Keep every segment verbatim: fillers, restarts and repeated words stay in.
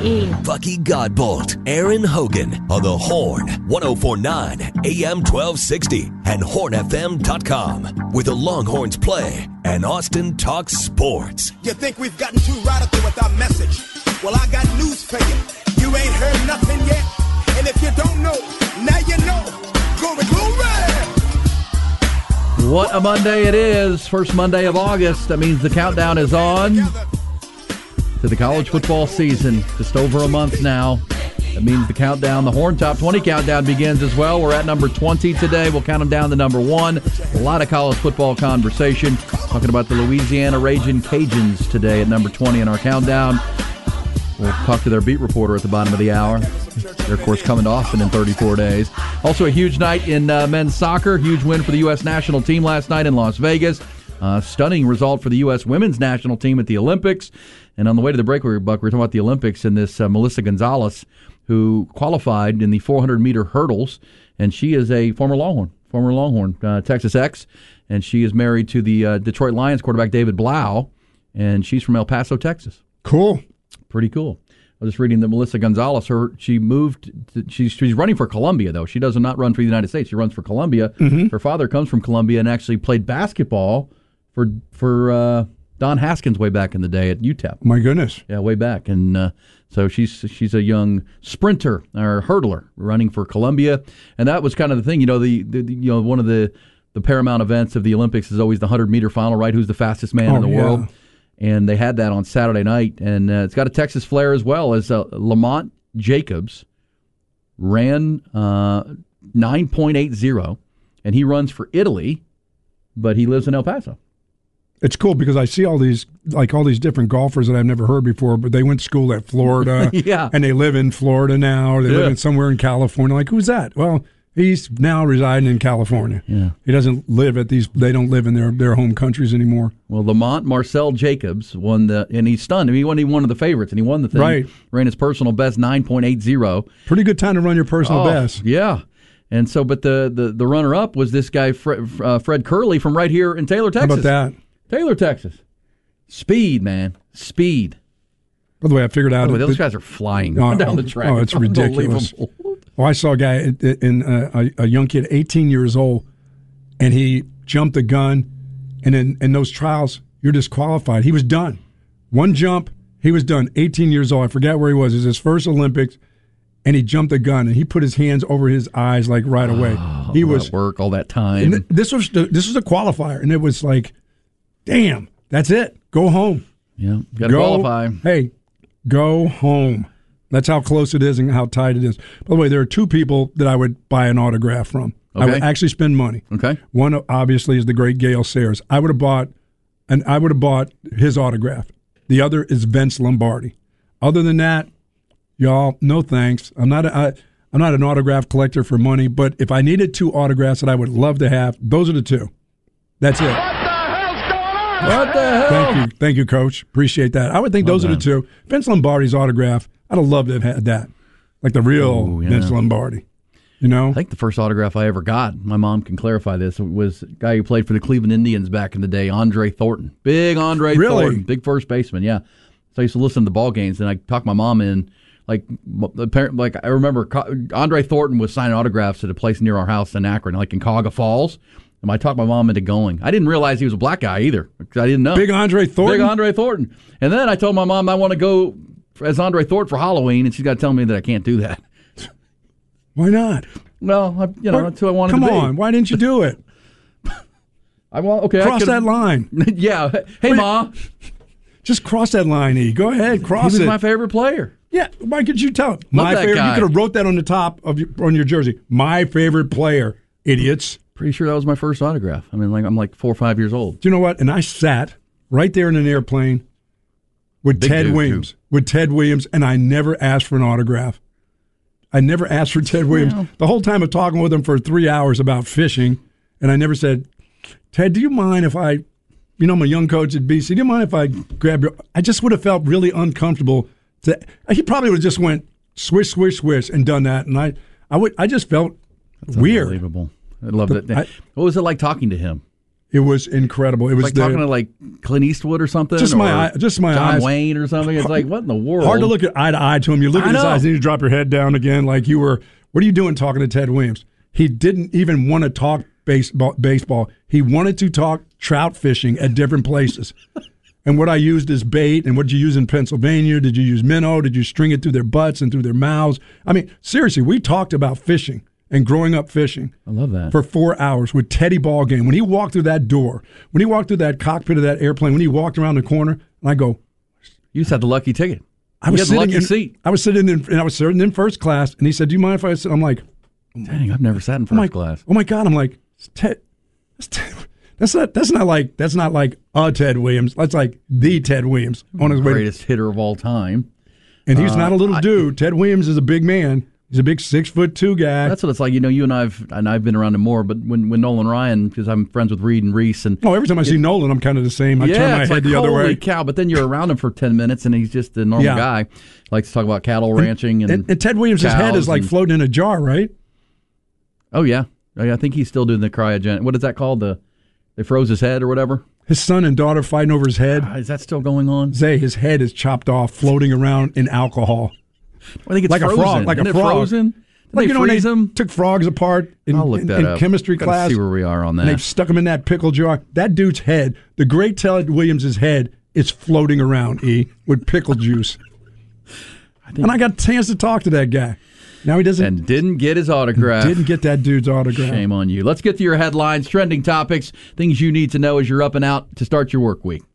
E. Bucky Godbolt, Aaron Hogan on the Horn, one oh four point nine A M twelve sixty and horn f m dot com, where the Longhorns play and Austin talks sports. You think we've gotten too radical with our message? Well, I got news for you. You ain't heard nothing yet. And if you don't know, now you know. Glory, glory! What a Monday it is. First Monday of August. That means the countdown is on to the college football season. Just over a month now. That means the countdown, the Horn Top twenty countdown begins as well. We're at number twenty today. We'll count them down to number one. A lot of college football conversation. Talking about the Louisiana Ragin' Cajuns today at number twenty in our countdown. We'll talk to their beat reporter at the bottom of the hour. They're, of course, coming to Austin in thirty-four days. Also a huge night in uh, men's soccer. Huge win for the U S national team last night in Las Vegas. Uh, stunning result for the U S women's national team at the Olympics. And on the way to the break, we were, Buck, we were talking about the Olympics and this uh, Melissa Gonzalez, who qualified in the four hundred meter hurdles. And she is a former Longhorn, former Longhorn, uh, Texas Ex. And she is married to the uh, Detroit Lions quarterback David Blau. And she's from El Paso, Texas. Cool. Pretty cool. I was just reading that Melissa Gonzalez, her she moved, to, she's she's running for Columbia, though. She does not run for the United States. She runs for Columbia. Mm-hmm. Her father comes from Columbia and actually played basketball for for uh, Don Haskins way back in the day at U T E P. My goodness. Yeah, way back. And uh, so she's she's a young sprinter or hurdler running for Columbia. And that was kind of the thing. You know, the, the you know one of the, the paramount events of the Olympics is always the hundred meter final, right? Who's the fastest man oh, in the yeah. world? And they had that on Saturday night, and uh, it's got a Texas flair as well, as uh, Lamont Jacobs ran uh, nine point eight oh, and he runs for Italy, but he lives in El Paso. It's cool because I see all these, like all these different golfers that I've never heard before, but they went to school at Florida, yeah. and they live in Florida now, or they yeah. live in somewhere in California. Like, who's that? Well, he's now residing in California. Yeah. He doesn't live at these, they don't live in their, their home countries anymore. Well, Lamont Marcel Jacobs won the, and he's stunned. I mean, he wasn't even one of the favorites, and he won the thing. Right. Ran his personal best, nine point eight oh. Pretty good time to run your personal oh, best. Yeah. And so, but the, the, the runner-up was this guy, Fred, uh, Fred Curley, from right here in Taylor, Texas. How about that? Taylor, Texas. Speed, man. Speed. By the way, I figured out. By the way, those that, guys are flying oh, down the track. Oh, it's ridiculous. Well, I saw a guy, in, in uh, a, a young kid, eighteen years old, and he jumped the gun, and in, in those trials, you're disqualified. He was done. One jump, he was done. eighteen years old. I forget where he was. It was his first Olympics, and he jumped the gun, and he put his hands over his eyes like right away. Oh, he all was that work all that time. And this was the, this was a qualifier, and it was like, damn, that's it. Go home. Yeah, got to go, qualify. Hey, go home. That's how close it is and how tight it is. By the way, there are two people that I would buy an autograph from. Okay. I would actually spend money. Okay. One obviously is the great Gale Sayers. I would have bought, and I would have bought his autograph. The other is Vince Lombardi. Other than that, y'all, no thanks. I'm not. A, I, I'm not an autograph collector for money, but if I needed two autographs that I would love to have, those are the two. That's it. What the hell? Thank you. Thank you, Coach. Appreciate that. I would think Love those that. are the two. Vince Lombardi's autograph, I'd have loved to have had that. Like the real Ooh, yeah. Vince Lombardi. You know? I think the first autograph I ever got, my mom can clarify this, was a guy who played for the Cleveland Indians back in the day, Andre Thornton. Big Andre Really? Thornton. Big first baseman, yeah. So I used to listen to the ball games, and I talked my mom in. Like, apparently, like I remember Andre Thornton was signing autographs at a place near our house in Akron, like in Cuyahoga Falls. And I talked my mom into going. I didn't realize he was a black guy either, because I didn't know. Big Andre Thornton? Big Andre Thornton. And then I told my mom I want to go as Andre Thornton for Halloween, and she's got to tell me that I can't do that. Why not? Well, I, you know, that's who I wanted Come to be. Come on. Why didn't you do it? I want, okay, Cross I that line. Yeah. Hey, Wait, Ma. Just cross that line, E. Go ahead. Cross He was it. my favorite player. Yeah. Why could you tell? My that favorite. guy. You could have wrote that on the top of your, on your jersey. My favorite player. Idiots. Pretty sure that was my first autograph. I mean, like I'm like four or five years old. Do you know what? And I sat right there in an airplane with Big Ted dude, Williams. too. With Ted Williams, and I never asked for an autograph. I never asked for Ted Williams. Well. The whole time of talking with him for three hours about fishing, and I never said, Ted, do you mind if I, you know, I'm a young coach at B C, do you mind if I grab your, I just would have felt really uncomfortable. To, he probably would have just went swish, swish, swish and done that, and I, I would, I just felt That's weird. Unbelievable. I love But that. I- What was it like talking to him? It was incredible. It was like the, talking to like Clint Eastwood or something. Just my or eye, just my John eyes. Wayne or something. It's like, what in the world? Hard to look at eye to eye to him. You look I at his know. eyes and you drop your head down again, like you were. What are you doing talking to Ted Williams? He didn't even want to talk baseball. Baseball. He wanted to talk trout fishing at different places. And what I used as bait, and what did you use in Pennsylvania? Did you use minnow? Did you string it through their butts and through their mouths? I mean, seriously, we talked about fishing and growing up fishing. I love that. For four hours with Teddy Ballgame. When he walked through that door, when he walked through that cockpit of that airplane, when he walked around the corner, and I go, You just had the lucky ticket. I was you had the sitting lucky in, seat. I was sitting in, and I was sitting in first class, and he said, "Do you mind if I sit?" I'm like, Dang, I've never sat in I'm first like, class. oh my god! I'm like, it's Ted. That's, Ted. That's not. That's not like. That's not like a Ted Williams. That's like the Ted Williams on his way. Greatest hitter of all time. And he's Uh, not a little I- dude. Ted Williams is a big man. He's a big six foot two guy. That's what it's like. You know, you and I've and I've been around him more, but when, when Nolan Ryan, because I'm friends with Reed and Reese, and oh, every time I see Nolan, I'm kind of the same. I yeah, turn my it's head like, the other holy way. cow! But then you're around him for ten minutes, and he's just a normal Yeah. guy. Likes to talk about cattle ranching and And, and Ted Williams' head is cows like and- floating in a jar, right? Oh yeah, oh, yeah. I think he's still doing the cryogenic. What is that called? The they froze his head or whatever. His son and daughter fighting over his head. Uh, is that still going on? Zay, his head is chopped off, floating around in alcohol. I think it's Like a frozen. frog, like a Isn't it frog. frozen? Did Like, they you know, when freeze they him? took frogs apart in, I'll look in, that in up. chemistry Gotta class. see where we are on And that. they've stuck him in that pickle jar. That dude's head, the great Ted Williams' head, is floating around, E, with pickle juice. I think, And I got a chance to talk to that guy. Now he doesn't. and didn't get his autograph. Didn't get that dude's autograph. Shame on you. Let's get to your headlines, trending topics, things you need to know as you're up and out to start your work week.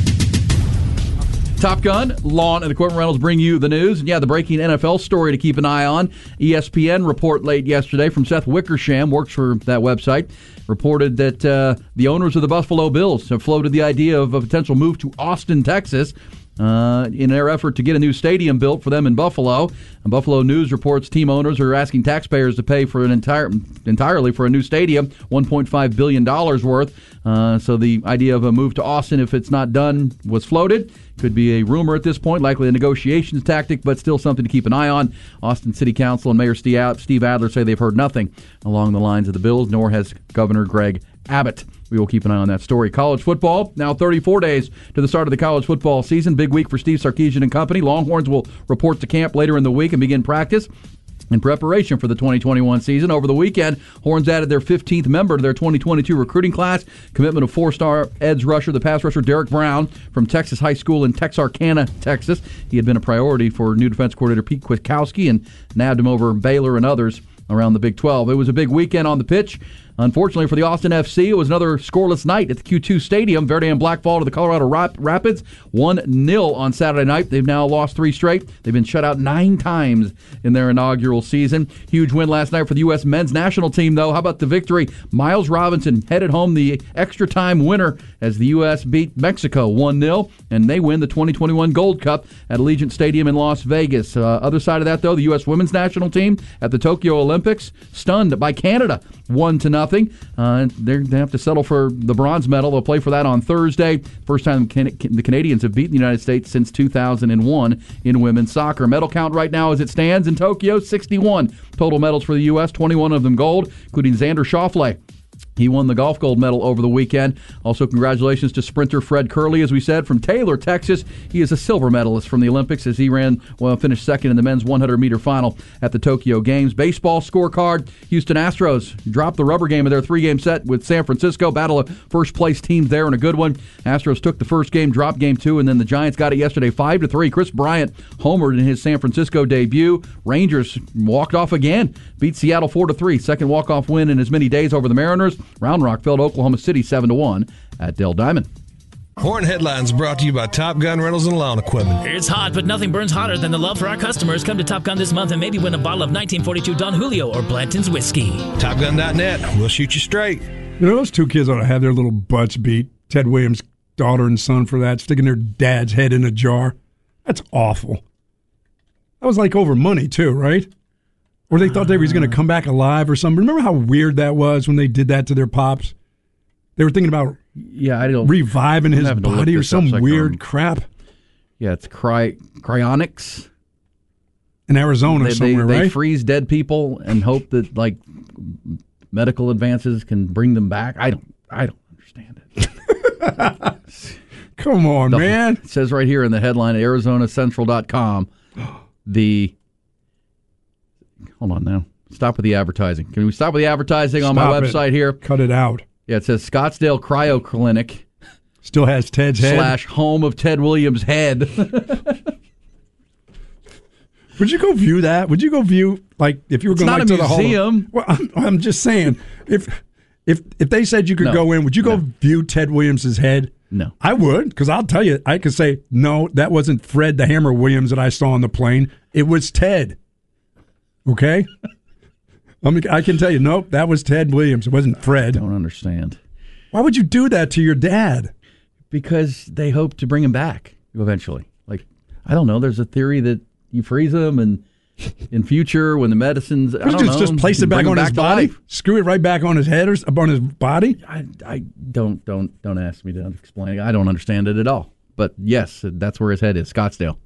Top Gun, Lawn and Equipment Rentals bring you the news. And yeah, the breaking N F L story to keep an eye on. E S P N report late yesterday from Seth Wickersham, works for that website, reported that uh, the owners of the Buffalo Bills have floated the idea of a potential move to Austin, Texas, uh, in their effort to get a new stadium built for them in Buffalo. And Buffalo News reports team owners are asking taxpayers to pay for an entire entirely for a new stadium, one point five billion dollars worth. Uh, so the idea of a move to Austin, if it's not done, was floated. Could be a rumor at this point, likely a negotiations tactic, but still something to keep an eye on. Austin City Council and Mayor Steve Adler say they've heard nothing along the lines of the Bills, nor has Governor Greg Abbott. We will keep an eye on that story. College football, now thirty-four days to the start of the college football season. Big week for Steve Sarkisian and company. Longhorns will report to camp later in the week and begin practice in preparation for the twenty twenty-one season. Over the weekend, Horns added their fifteenth member to their twenty twenty-two recruiting class. Commitment of four-star edge rusher, the pass rusher Derek Brown from Texas High School in Texarkana, Texas. He had been a priority for new defense coordinator Pete Kwiatkowski and nabbed him over Baylor and others around the Big twelve. It was a big weekend on the pitch. Unfortunately for the Austin F C, it was another scoreless night at the Q two Stadium. Verde and Black fall to the Colorado Rapids one nil on Saturday night. They've now lost three straight. They've been shut out nine times in their inaugural season. Huge win last night for the U S men's national team, though. How about the victory? Miles Robinson headed home the extra time winner as the U S beat Mexico one nil, and they win the twenty twenty-one Gold Cup at Allegiant Stadium in Las Vegas. Uh, other side of that, though, the U S women's national team at the Tokyo Olympics, stunned by Canada, one to nothing. Uh, they have to settle for the bronze medal. They'll play for that on Thursday. First time the Canadians have beaten the United States since two thousand one in women's soccer. Medal count right now as it stands in Tokyo, sixty-one total medals for the U S, twenty-one of them gold, including Xander Schauffele. He won the golf gold medal over the weekend. Also, congratulations to sprinter Fred Curley, as we said, from Taylor, Texas. He is a silver medalist from the Olympics as he ran, well, finished second in the men's one hundred meter final at the Tokyo Games. Baseball scorecard, Houston Astros dropped the rubber game of their three-game set with San Francisco. Battle of first-place teams there in a good one. Astros took the first game, dropped game two, and then the Giants got it yesterday five to three. Chris Bryant homered in his San Francisco debut. Rangers walked off again, beat Seattle four to three. Second walk-off win in as many days over the Mariners. Round Rock fell to Oklahoma City seven to one at Dell Diamond. Horn Headlines brought to you by Top Gun Rentals and Lawn Equipment. It's hot, but nothing burns hotter than the love for our customers. Come to Top Gun this month and maybe win a bottle of nineteen forty-two Don Julio or Blanton's Whiskey. Top Gun dot net. We'll shoot you straight. You know, those two kids ought to have their little butts beat. Ted Williams' daughter and son for that, sticking their dad's head in a jar. That's awful. That was like over money, too, right? Or they thought they was going to come back alive or something. Remember how weird that was when they did that to their pops? They were thinking about Yeah, I don't. reviving his having to look body or this up some so I can weird remember. crap Yeah, it's cry, cryonics. in Arizona They, they, somewhere, they right? freeze dead people and hope that like medical advances can bring them back. I don't. I don't understand it. Come on, the, man. It says right here in the headline at Arizona Central dot com, the hold on now. Stop with the advertising. Can we stop with the advertising Stop on my it. website here? Cut it out. Yeah, it says Scottsdale Cryo Clinic. Still has Ted's head. Slash home of Ted Williams' head. Would you go view that? Would you go view, like, if you were It's going not like, a to the museum. Hall of, well, I'm, I'm just saying, if if if they said you could No. go in, would you go No. view Ted Williams' head? No. I would, because I'll tell you, I could say, no, that wasn't Fred the Hammer Williams that I saw on the plane. It was Ted. Okay? I mean, I can tell you, nope, that was Ted Williams. It wasn't Fred. I don't understand. Why would you do that to your dad? Because they hope to bring him back eventually. Like, I don't know. There's a theory that you freeze him, and in future, when the medicines, I don't just, know, just place it bring back him on his to body, life. screw it right back on his head or s- on his body. I, I don't don't don't ask me to explain. I don't understand it at all. But yes, that's where his head is. Scottsdale,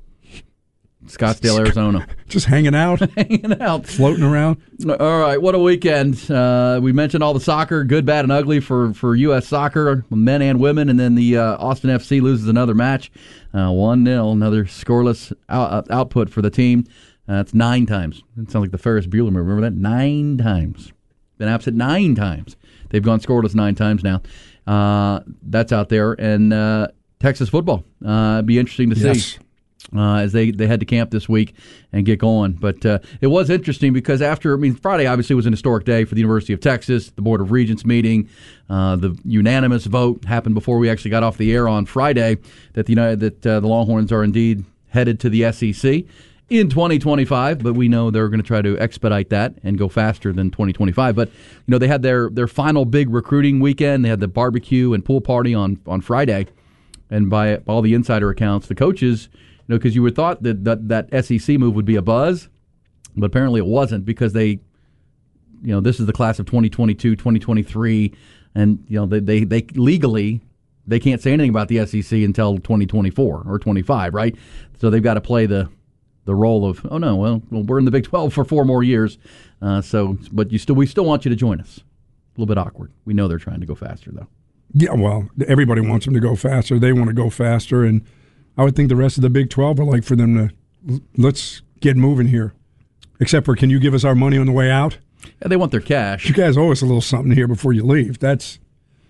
Scottsdale, Arizona, Just hanging out, hanging out, floating around. All right, what a weekend. Uh, we mentioned all the soccer, good, bad, and ugly for, for U S soccer, men and women, and then the uh, Austin F C loses another match, uh, one nil, another scoreless out, output for the team. Uh, that's nine times. It sounds like the Ferris Bueller movie. Remember that? Nine times. Been absent nine times. They've gone scoreless nine times now. Uh, that's out there. And uh, Texas football. Uh, it'd be interesting to Yes. see. Uh, as they, they head to camp this week and get going. But uh, it was interesting because after, I mean, Friday obviously was an historic day for the University of Texas, the Board of Regents meeting, uh, the unanimous vote happened before we actually got off the air on Friday that the United, that uh, the Longhorns are indeed headed to the S E C in twenty twenty-five, but we know they're going to try to expedite that and go faster than twenty twenty-five. But, you know, they had their, their final big recruiting weekend. They had the barbecue and pool party on, on Friday. And by, by all the insider accounts, the coaches, you know, because you would thought that, that that S E C move would be a buzz, but apparently it wasn't because they, you know, this is the class of twenty twenty-two, twenty twenty-three, and, you know, they, they, they legally, they can't say anything about the S E C until twenty twenty-four or twenty-five, right? So they've got to play the the role of, oh, no, well, well we're in the Big twelve for four more years, uh, so, but you still we still want you to join us. A little bit awkward. We know they're trying to go faster, though. Yeah, well, everybody wants them to go faster. They want to go faster, and I would think the rest of the Big twelve would like for them to, let's get moving here. Except for, can you give us our money on the way out? Yeah, they want their cash. You guys owe us a little something here before you leave. That's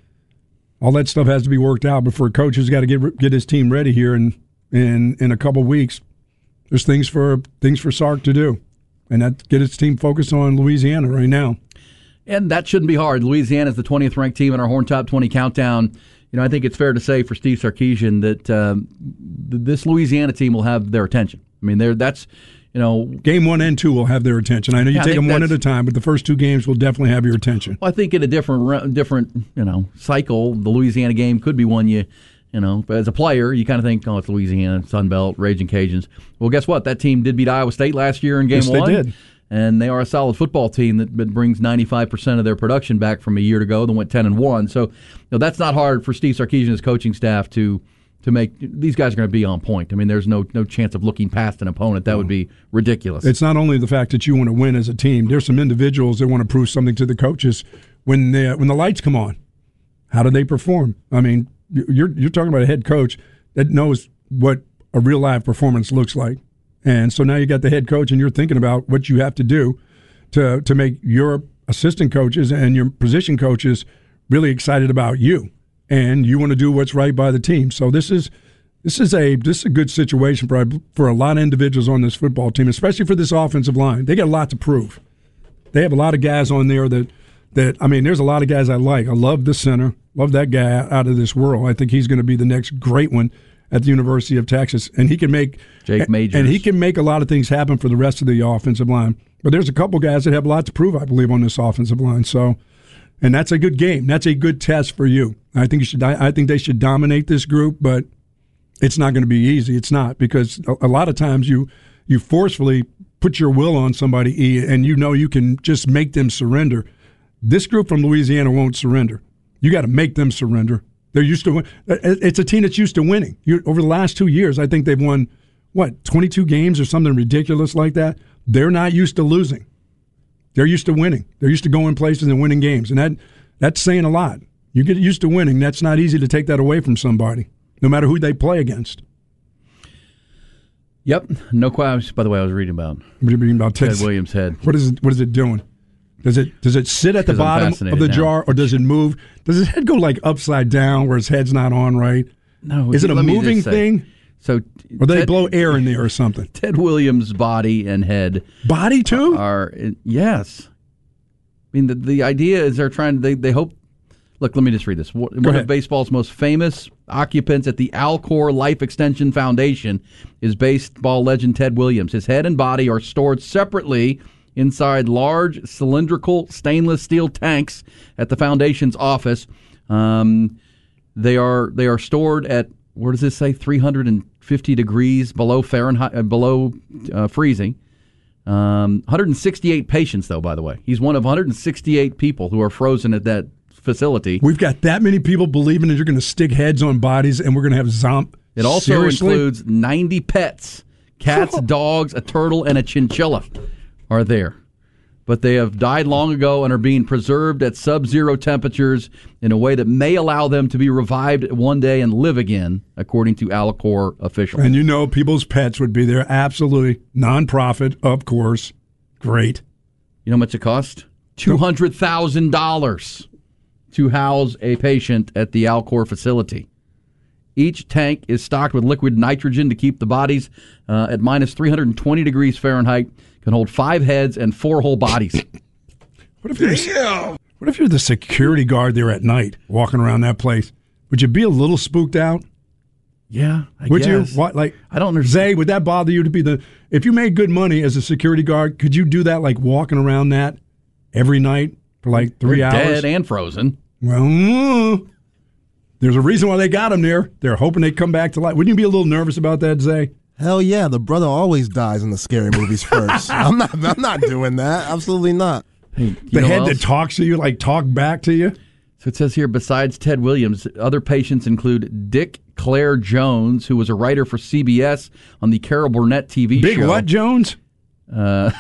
all that stuff has to be worked out before coach has got to get get his team ready here in in, in a couple weeks. There's things for things for Sark to do, and that get his team focused on Louisiana right now. And that shouldn't be hard. Louisiana is the twentieth ranked team in our Horn Top twenty countdown. You know, I think it's fair to say for Steve Sarkisian that um, this Louisiana team will have their attention. I mean, they're, that's, you know... Game one and two will have their attention. I know you Yeah, I take think them one at that's- a time, but the first two games will definitely have your attention. Well, I think in a different, ra- different, you know, cycle, the Louisiana game could be one you, you know, but as a player, you kind of think, oh, it's Louisiana, Sun Belt, Raging Cajuns. Well, guess what? That team did beat Iowa State last year in game Yes, they one. did. And they are a solid football team that that brings ninety-five percent of their production back from a year ago. They went ten and one. So, you know, that's not hard for Steve Sarkisian and his coaching staff to to make. These guys are going to be on point. I mean, there's no no chance of looking past an opponent. That would be ridiculous. It's not only the fact that you want to win as a team. There's some individuals that want to prove something to the coaches when the when the lights come on. How do they perform? I mean, you're you're talking about a head coach that knows what a real live performance looks like. And so now you got the head coach, and you're thinking about what you have to do to to make your assistant coaches and your position coaches really excited about you, and you want to do what's right by the team. So this is this is a this is a good situation for for a lot of individuals on this football team, especially for this offensive line. They got a lot to prove. They have a lot of guys on there that that I mean, there's a lot of guys I like. I love the center, love that guy out of this world. I think he's going to be the next great one at the University of Texas, and he can make Jake Majors. and he can make a lot of things happen for the rest of the offensive line. But there's a couple guys that have a lot to prove, I believe, on this offensive line. So, and that's a good game. That's a good test for you. I think you should. I think they should dominate this group, but it's not going to be easy. It's not, because a, a lot of times you you forcefully put your will on somebody, and you know you can just make them surrender. This group from Louisiana won't surrender. You got to make them surrender. They're used to win. It's a team that's used to winning. You, over the last two years, I think they've won, what, twenty-two games or something ridiculous like that? They're not used to losing. They're used to winning. They're used to going places and winning games, and that that's saying a lot. You get used to winning. That's not easy to take that away from somebody, no matter who they play against. Yep, no question. By the way, I was reading about What are you reading about Ted Ted's, Williams' head. What is it? What is it doing? Does it does it sit at the 'Cause I'm bottom of fascinated the now. jar, or does it move? Does his head go like upside down, where his head's not on right? No, Is it a let me moving just say- thing, So, or they Ted, blow air in there or something? Ted Williams' body and head Body too? are yes. I mean, the the idea is they're trying. They they hope. Look, let me just read this. One Go of ahead. baseball's most famous occupants at the Alcor Life Extension Foundation is baseball legend Ted Williams. His head and body are stored separately inside large cylindrical stainless steel tanks at the foundation's office. Um, they are they are stored at, where does this say, three hundred fifty degrees below Fahrenheit, uh, below uh, freezing. Um, one hundred sixty-eight patients, though. By the way, he's one of one hundred sixty-eight people who are frozen at that facility. We've got that many people believing that you're going to stick heads on bodies, and we're going to have zomp. It also Seriously? includes ninety pets, cats, Oh. dogs, a turtle, and a chinchilla are there. But they have died long ago and are being preserved at sub-zero temperatures in a way that may allow them to be revived one day and live again, according to Alcor officials. And you know, people's pets would be there. Absolutely. Nonprofit, of course. Great. You know how much it cost? two hundred thousand dollars to house a patient at the Alcor facility. Each tank is stocked with liquid nitrogen to keep the bodies uh, at minus three hundred twenty degrees Fahrenheit, can hold five heads and four whole bodies. What if you're, what if you're the security guard there at night, walking around that place? Would you be a little spooked out? Yeah, I Would guess. you? What, like, I don't understand. Zay, would that bother you to be the, if you made good money as a security guard, could you do that, like walking around that every night for like three They're hours? dead and frozen. Well, mm, there's a reason why they got him there. They're hoping they come back to life. Wouldn't you be a little nervous about that, Zay? Hell yeah, the brother always dies in the scary movies first. I'm not I'm not doing that. Absolutely not. Hey, The know head else? that talks to you, like talk back to you? So it says here, besides Ted Williams, other patients include Dick Clare Jones, who was a writer for C B S on the Carol Burnett T V Big show. what, Jones? Uh,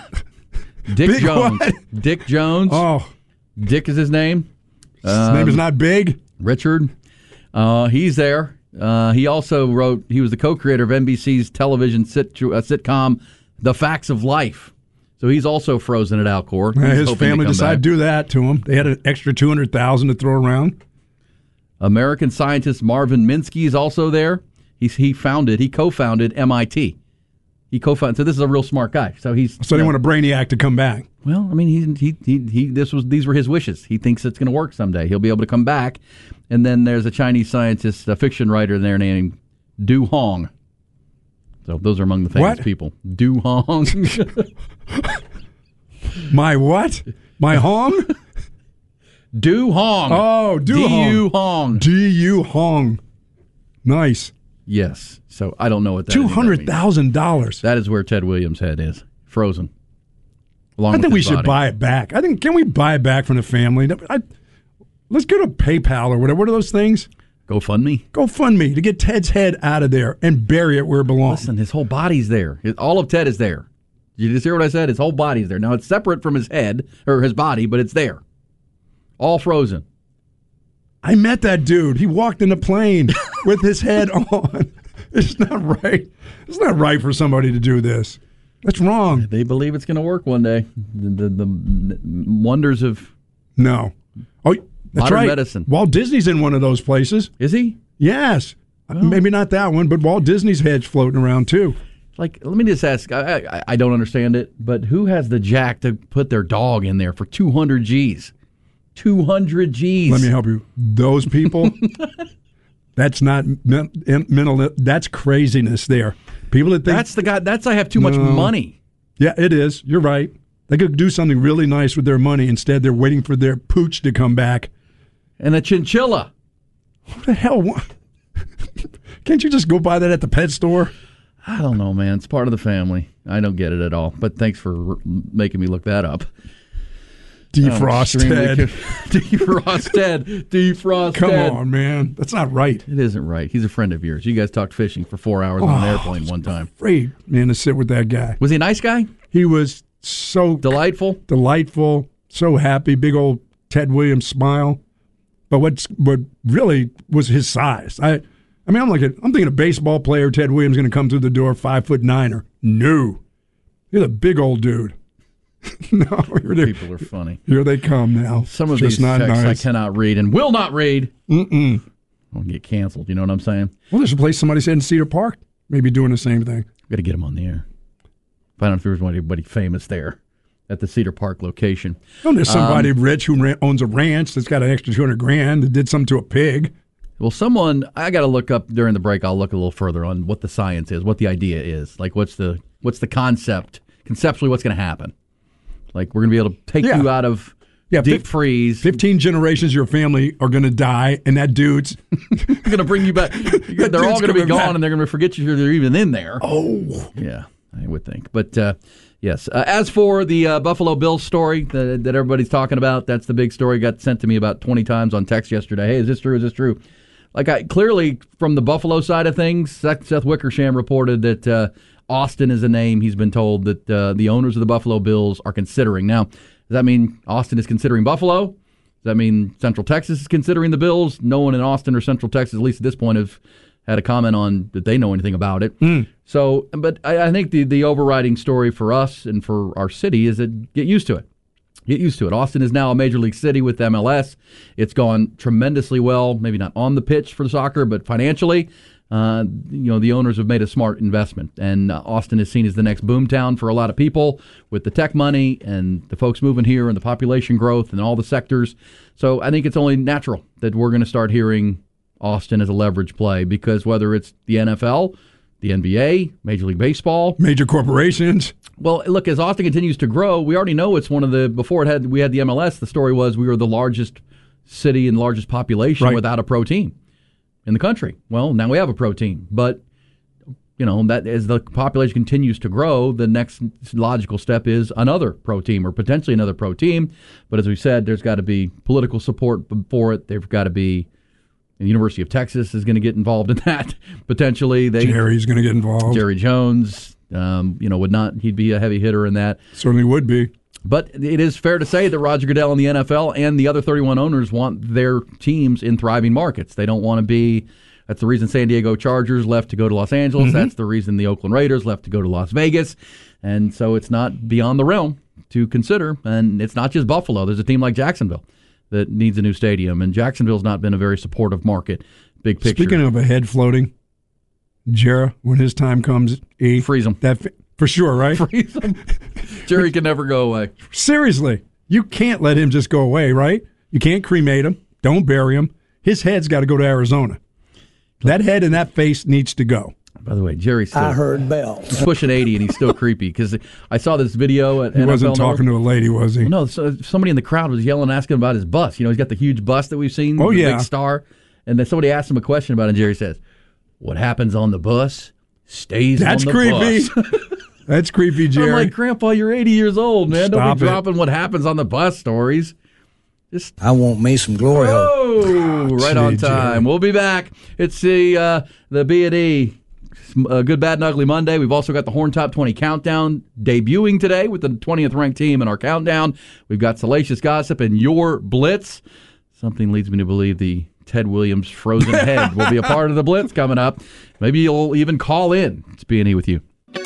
Dick Big Jones. what? Dick Jones. Oh, Dick is his name. his name is not Big? Richard. Uh, he's there. Uh, he also wrote, he was the co-creator of N B C's television sit, uh, sitcom, The Facts of Life. So he's also frozen at Alcor. Uh, He's his hoping to family come decided back. to do that to him. They had an extra two hundred thousand dollars to throw around. American scientist Marvin Minsky is also there. He's, he founded, he co-founded M I T. He co-founded, so this is a real smart guy. So he's So they want a brainiac to come back. Well, I mean, he, he he he. This was these were his wishes. He thinks it's going to work someday. He'll be able to come back. And then there's a Chinese scientist, a fiction writer there named Du Hong. So those are among the famous What? people. Du Hong. My what? My Hong? Du Hong. Oh, Du Hong. D U Hong. D U Hong. Nice. Yes. So I don't know what that Two any of that hundred means. thousand dollars. That is where Ted Williams' head is, frozen. Along I with think we his should body. buy it back. I think can we buy it back from the family? I, let's go to PayPal or whatever. What are those things? GoFundMe. GoFundMe to get Ted's head out of there and bury it where it belongs. Listen, his whole body's there. His- All of Ted is there. Did you just hear what I said? His whole body's there. Now, it's separate from his head, or his body, but it's there. All frozen. I met that dude. He walked in the plane with his head on. It's not right. It's not right for somebody to do this. That's wrong. They believe it's going to work one day. The, the, the wonders of... No. Oh, that's Modern right. medicine. Walt Disney's in one of those places. Is he? Yes. Maybe not that one, but Walt Disney's head's floating around too. Like, let me just ask. I, I, I don't understand it, but who has the jack to put their dog in there for two hundred G's? two hundred G's. Let me help you. Those people, that's not men- mental. That's craziness there. People that think. That's the guy. That's I have too much No. money. Yeah, it is. You're right. They could do something really nice with their money. Instead, they're waiting for their pooch to come back. And a chinchilla. What the hell? Can't you just go buy that at the pet store? I don't know, man. It's part of the family. I don't get it at all. But thanks for r- making me look that up. Defrost Oh, Ted. Defrost Ted. Defrost Come Ted. on, man. That's not right. It isn't right. He's a friend of yours. You guys talked fishing for four hours on an Oh, airplane one time. Afraid, man, to sit with that guy. Was he a nice guy? He was so Delightful? delightful, so happy, big old Ted Williams smile. But what's what really was his size. I I mean, I'm like a, I'm thinking a baseball player, Ted Williams, going to come through the door, five foot niner. No, you're a big old dude. No, here they, people are funny. Here they come now. Some of Just these not texts nice. I cannot read and will not read. Mm-mm. I'll get canceled. You know what I'm saying? Well, there's a place somebody said in Cedar Park, maybe doing the same thing. Got to get him on the air. Find out if there was anybody famous there at the Cedar Park location. Well, there's somebody Um, rich who ran, owns a ranch that's got an extra two hundred grand that did something to a pig. Well, someone I got to look up during the break. I'll look a little further on what the science is, what the idea is, like what's the what's the concept, conceptually, what's going to happen. Like we're going to be able to take Yeah. you out of Yeah, deep fif- freeze. Fifteen generations of your family are going to die, and that dude's going to bring you back. They're dude's all going to be coming gone, back. and they're going to forget you. They're even in there. oh, Yeah, I would think. But uh, yes, uh, as for the uh, Buffalo Bills story that, that everybody's talking about, that's the big story. Got sent to me about twenty times on text yesterday. Hey, is this true? Is this true? Like I clearly from the Buffalo side of things, Seth, Seth Wickersham reported that uh, Austin is a name he's been told that uh, the owners of the Buffalo Bills are considering. Now, does that mean Austin is considering Buffalo? Does that mean Central Texas is considering the Bills? No one in Austin or Central Texas, at least at this point, have had a comment on that they know anything about it. Mm. So, but I, I think the, the overriding story for us and for our city is that get used to it. Get used to it. Austin is now a major league city with M L S. It's gone tremendously well, maybe not on the pitch for soccer, but financially. Uh, you know, the owners have made a smart investment, and uh, Austin is seen as the next boomtown for a lot of people with the tech money and the folks moving here and the population growth and all the sectors. So I think it's only natural that we're going to start hearing Austin as a leverage play, because whether it's the N F L, the N B A, Major League Baseball, major corporations. Well, look, as Austin continues to grow, we already know it's one of the, before it had we had the M L S, the story was we were the largest city and largest population Right. without a pro team in the country. Well, now we have a pro team, but you know that as the population continues to grow, the next logical step is another pro team or potentially another pro team. But as we said, there's got to be political support for it. There's got to be the University of Texas is going to get involved in that potentially. They, Jerry's going to get involved. Jerry Jones, um, you know, would not he'd be a heavy hitter in that. Certainly would be. But it is fair to say that Roger Goodell and the N F L and the other thirty-one owners want their teams in thriving markets. They don't want to be. That's the reason San Diego Chargers left to go to Los Angeles. Mm-hmm. That's the reason the Oakland Raiders left to go to Las Vegas. And so it's not beyond the realm to consider. And it's not just Buffalo. There's a team like Jacksonville that needs a new stadium. And Jacksonville's not been a very supportive market. Big picture. Speaking of a head floating, Jarrah, when his time comes, E, freeze him. That for sure, right? Freeze him. Jerry can never go away. Seriously, you can't let him just go away, right? You can't cremate him. Don't bury him. His head's got to go to Arizona. That head and that face needs to go. By the way, Jerry's still I heard bells. He's pushing eighty, and he's still creepy because I saw this video at He N F L wasn't talking Network. to a lady, was he? Well, no, so somebody in the crowd was yelling, asking about his bus. You know, he's got the huge bus that we've seen. Oh, the yeah. big star. And then somebody asked him a question about it, and Jerry says, "What happens on the bus stays That's on the creepy. bus." That's creepy, Jerry. I'm like, Grandpa, you're eighty years old, man. Don't Stop be it. dropping what happens on the bus stories. Just I want me some glory hole. Oh, right gee, on time. Jerry. We'll be back. It's the uh, the B and E uh, Good, Bad, and Ugly Monday. We've also got the Horn Top twenty Countdown debuting today with the twentieth ranked team in our countdown. We've got Salacious Gossip and Your Blitz. Something leads me to believe the Ted Williams frozen head will be a part of the Blitz coming up. Maybe you'll even call in. It's B and E with you.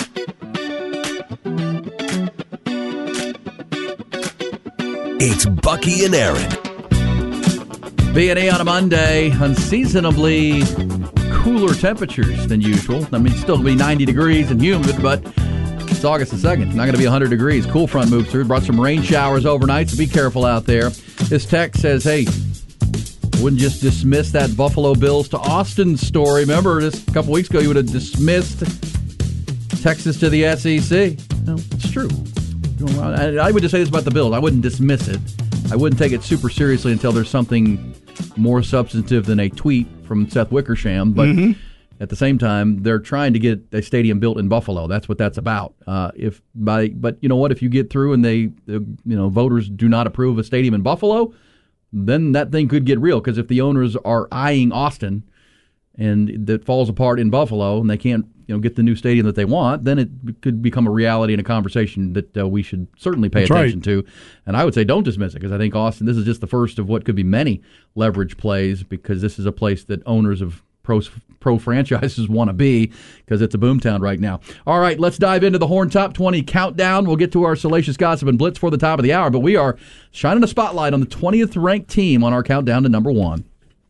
It's Bucky and Aaron. B and E on a Monday, unseasonably cooler temperatures than usual. I mean, it's still going to be ninety degrees and humid, but it's August the second. Not going to be one hundred degrees. Cool front moved through. Brought some rain showers overnight, so be careful out there. This text says, hey, wouldn't just dismiss that Buffalo Bills to Austin story. Remember, just a couple weeks ago, you would have dismissed Texas to the S E C. No, it's true. I would just say this about the Bills. I wouldn't dismiss it. I wouldn't take it super seriously until there's something more substantive than a tweet from Seth Wickersham. But mm-hmm. at the same time, they're trying to get a stadium built in Buffalo. That's what that's about. Uh, if by, but you know what? If you get through and they, the, you know, voters do not approve a stadium in Buffalo, then that thing could get real. Because if the owners are eyeing Austin and that falls apart in Buffalo, and they can't, you you know, get the new stadium that they want, then it could become a reality and a conversation that uh, we should certainly pay That's attention right. to. And I would say don't dismiss it, because I think Austin, this is just the first of what could be many leverage plays, because this is a place that owners of pro, pro franchises want to be, because it's a boomtown right now. All right, let's dive into the Horn Top twenty countdown. We'll get to our salacious gossip and blitz for the top of the hour, but we are shining a spotlight on the twentieth ranked team on our countdown to number one.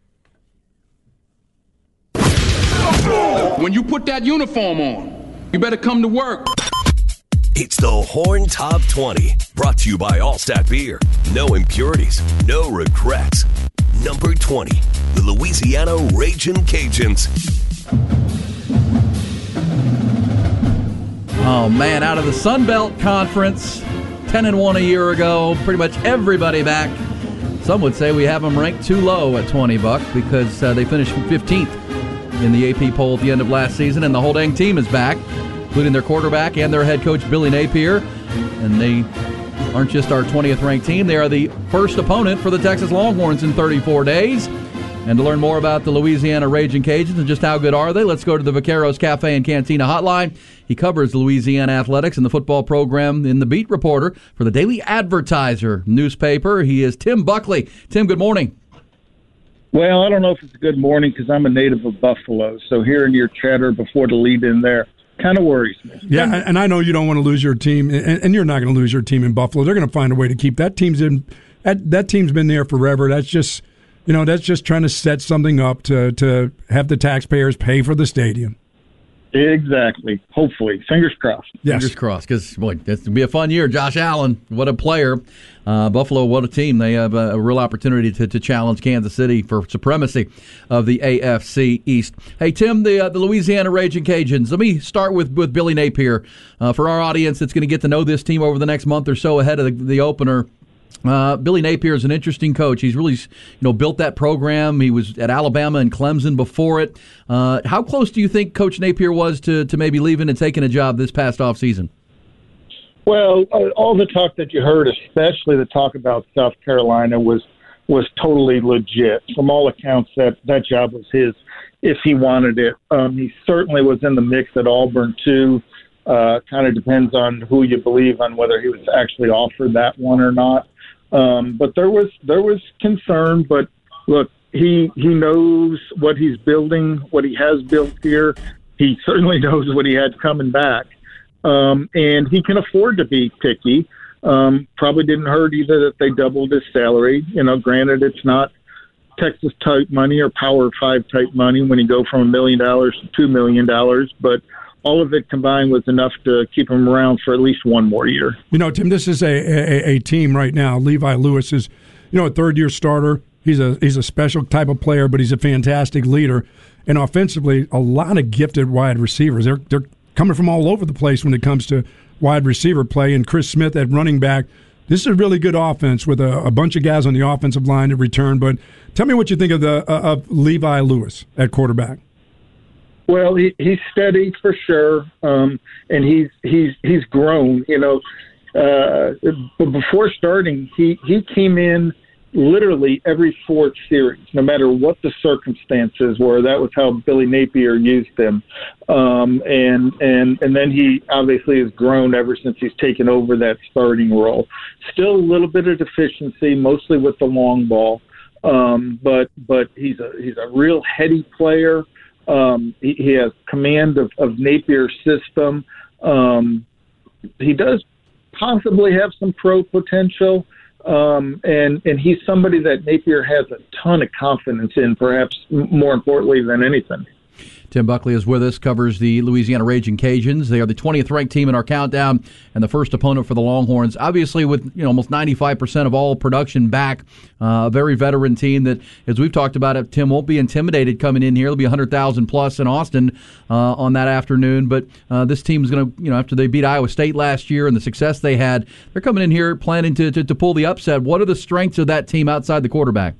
When you put that uniform on, you better come to work. It's the Horn Top twenty, brought to you by Allstat Beer. No impurities, no regrets. Number twenty, the Louisiana Ragin' Cajuns. Oh, man, out of the Sun Belt Conference, ten and one a year ago, pretty much everybody back. Some would say we have them ranked too low at twenty bucks, because uh, they finished fifteenth in the A P poll at the end of last season, and the whole dang team is back, including their quarterback and their head coach, Billy Napier. And they aren't just our twentieth ranked team, they are the first opponent for the Texas Longhorns in thirty-four days. And to learn more about the Louisiana Ragin' Cajuns and just how good are they, let's go to the Vaqueros Cafe and Cantina hotline. He covers Louisiana athletics and the football program in the Beat Reporter for the Daily Advertiser newspaper. He is Tim Buckley. Tim, good morning. Well, I don't know if it's a good morning, because I'm a native of Buffalo, so hearing your chatter before the lead in there kind of worries me. Yeah, and I know you don't want to lose your team, and you're not going to lose your team in Buffalo. They're going to find a way to keep that team's in. That, that team's been there forever. That's just, you know, that's just trying to set something up to to have the taxpayers pay for the stadium. Exactly. Hopefully. Fingers crossed. Yes. Fingers crossed, because, boy, it's going to be a fun year. Josh Allen, what a player. Uh, Buffalo, what a team. They have a, a real opportunity to, to challenge Kansas City for supremacy of the A F C East. Hey, Tim, the uh, the Louisiana Ragin' Cajuns. Let me start with, with Billy Napier. Uh, for our audience that's going to get to know this team over the next month or so ahead of the, the opener, Uh, Billy Napier is an interesting coach. He's really, you know, built that program. He was at Alabama and Clemson before it. Uh, how close do you think Coach Napier was to, to maybe leaving and taking a job this past offseason? Well, uh, all the talk that you heard, especially the talk about South Carolina, was was totally legit. From all accounts, that, that job was his if he wanted it. Um, he certainly was in the mix at Auburn, too. Uh, kind of depends on who you believe on whether he was actually offered that one or not. Um, but there was there was concern. But look, he he knows what he's building, what he has built here. He certainly knows what he had coming back, um, and he can afford to be picky. Um, probably didn't hurt either that they doubled his salary. You know, granted, it's not Texas type money or Power Five type money when you go from a million dollars to two million dollars, but all of it combined was enough to keep him around for at least one more year. You know, Tim, this is a, a, a team right now. Levi Lewis is, you know, a third-year starter. He's a he's a special type of player, but he's a fantastic leader. And offensively, a lot of gifted wide receivers. They're they're coming from all over the place when it comes to wide receiver play. And Chris Smith at running back. This is a really good offense with a, a bunch of guys on the offensive line to return. But tell me what you think of the uh, of Levi Lewis at quarterback. Well, he, he's steady for sure, um, and he's he's he's grown. You know, uh, but before starting, he he came in literally every fourth series, no matter what the circumstances were. That was how Billy Napier used him, um, and and and then he obviously has grown ever since he's taken over that starting role. Still a little bit of deficiency, mostly with the long ball, um, but but he's a he's a real heady player. Um, he, he has command of, of Napier's system. Um, he does possibly have some pro potential, um, and and he's somebody that Napier has a ton of confidence in, perhaps more importantly than anything. Tim Buckley is with us, covers the Louisiana Ragin' Cajuns. They are the twentieth ranked team in our countdown and the first opponent for the Longhorns. Obviously, with you know almost ninety-five percent of all production back, uh, a very veteran team that, as we've talked about it, Tim won't be intimidated coming in here. There'll be one hundred thousand plus in Austin uh, on that afternoon. But uh, this team is going to, you know, after they beat Iowa State last year and the success they had, they're coming in here planning to, to, to pull the upset. What are the strengths of that team outside the quarterback?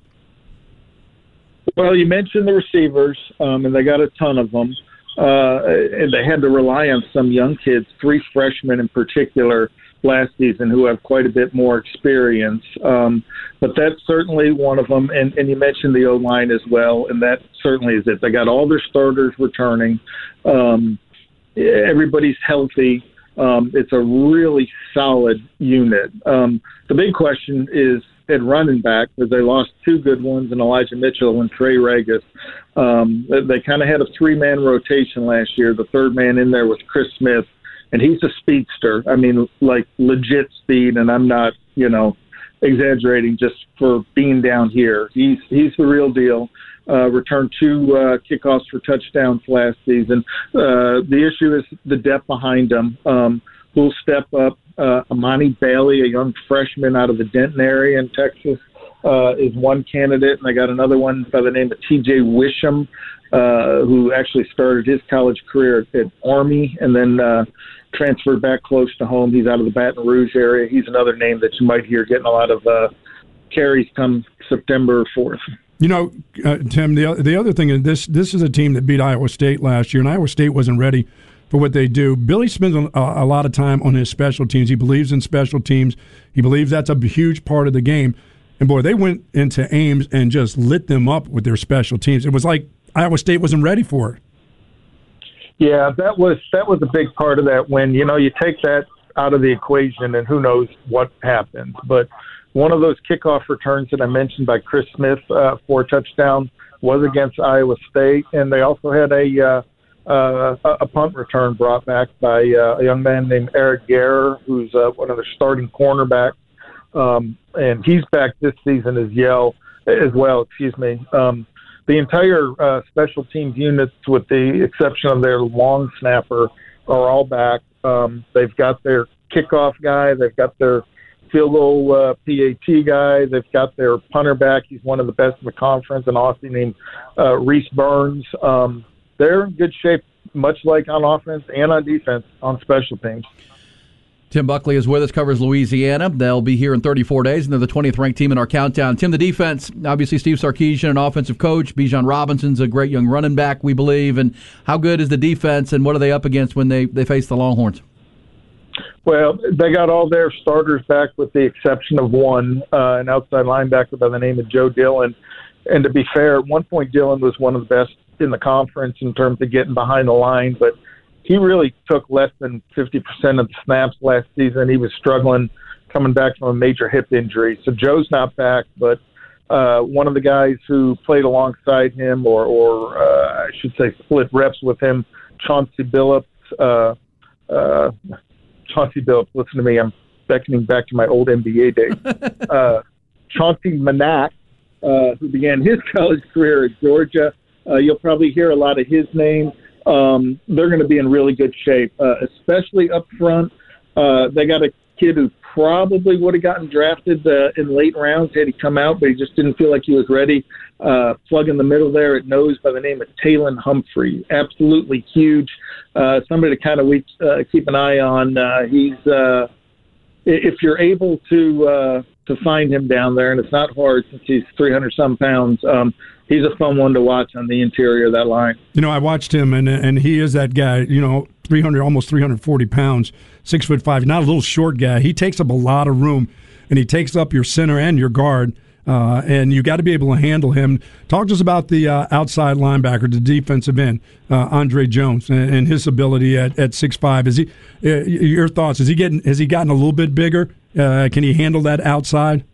Well, you mentioned the receivers, um, and they got a ton of them. Uh, and they had to rely on some young kids, three freshmen in particular last season, who have quite a bit more experience. Um, but that's certainly one of them. And, and you mentioned the O-line as well, and that certainly is it. They got all their starters returning. Um, everybody's healthy. Um, it's a really solid unit. Um, the big question is at running back, because they lost two good ones in Elijah Mitchell and Trey Regis. Um, they they kind of had a three-man rotation last year. The third man in there was Chris Smith, and he's a speedster. I mean, like legit speed, and I'm not, you know, exaggerating just for being down here. He's he's the real deal. Uh, returned two uh, kickoffs for touchdowns last season. Uh, the issue is the depth behind him. Um, who'll step up? Uh, Amani Bailey, a young freshman out of the Denton area in Texas, uh, is one candidate, and I got another one by the name of T J Wisham, uh, who actually started his college career at, at Army and then uh, transferred back close to home. He's out of the Baton Rouge area. He's another name that you might hear getting a lot of uh, carries come September fourth. You know, uh, Tim, the the other thing is this: this is a team that beat Iowa State last year, and Iowa State wasn't ready for what they do. Billy spends a, a lot of time on his special teams. He believes in special teams. He believes that's a huge part of the game. And, boy, they went into Ames and just lit them up with their special teams. It was like Iowa State wasn't ready for it. Yeah, that was that was a big part of that win. You know, you take that out of the equation, and who knows what happens. But one of those kickoff returns that I mentioned by Chris Smith uh, for a touchdown was against Iowa State, and they also had a uh, uh, a punt return brought back by uh, a young man named Eric Guerra, who's uh, one of the starting cornerbacks, um, and he's back this season as Yale as well. Excuse me. Um, the entire uh, special teams units, with the exception of their long snapper, are all back. Um, they've got their kickoff guy. They've got their field goal uh, P A T guy. They've got their punter back. He's one of the best in the conference, an Aussie named uh, Reese Burns. Um, they're in good shape, much like on offense and on defense on special teams. Tim Buckley is with us, covers Louisiana. They'll be here in thirty-four days, and they're the twentieth ranked team in our countdown. Tim, the defense, obviously Steve Sarkisian, an offensive coach. Bijan Robinson's a great young running back, we believe. And how good is the defense, and what are they up against when they, they face the Longhorns? Well, they got all their starters back with the exception of one, uh, an outside linebacker by the name of Joe Dillon. And to be fair, at one point Dillon was one of the best in the conference in terms of getting behind the line, but he really took less than fifty percent of the snaps last season. He was struggling coming back from a major hip injury. So Joe's not back, but uh, one of the guys who played alongside him, or, or uh, I should say split reps with him, Chauncey Billups, uh, uh, Chauncey Billups, listen to me, I'm beckoning back to my old N B A days. uh, Chauncey Manac, uh, who began his college career at Georgia. Uh, you'll probably hear a lot of his name. Um, they're going to be in really good shape, uh, especially up front. Uh, they got a kid who probably would have gotten drafted uh, in late rounds had he come out, but he just didn't feel like he was ready. Uh, plug in the middle there at nose by the name of Talon Humphrey. Absolutely huge. Uh, somebody to kind of we, uh, keep an eye on. Uh, he's uh, if you're able to uh, to find him down there, and it's not hard since he's three hundred some pounds. Um, he's a fun one to watch on the interior of that line. You know, I watched him, and and he is that guy. You know, three hundred, almost three hundred forty pounds, six foot five. Not a little short guy. He takes up a lot of room, and he takes up your center and your guard. Uh, and you got to be able to handle him. Talk to us about the uh, outside linebacker, the defensive end, uh, Andre Jones, and, and his ability at, at six five. Is he? Uh, your thoughts? Is he getting? Has he gotten a little bit bigger? Uh, can he handle that outside?